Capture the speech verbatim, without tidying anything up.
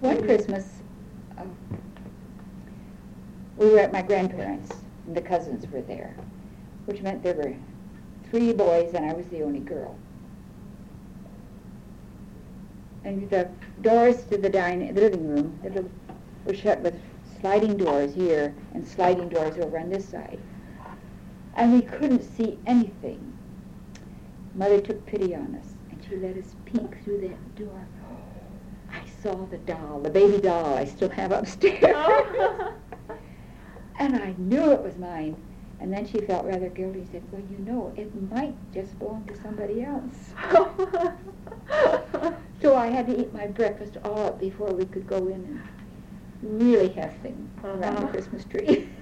One Christmas, um, we were at my grandparents', and the cousins were there, which meant there were three boys and I was the only girl. And the doors to the dining, the living room, the little, were shut with sliding doors here and sliding doors over on this side. And we couldn't see anything. Mother took pity on us, and she let us peek through that door. I saw the doll, the baby doll I still have upstairs. Oh. And I knew it was mine. And then she felt rather guilty and said, well, you know, it might just belong to somebody else. So I had to eat my breakfast all up before we could go in and really have things around the Christmas tree.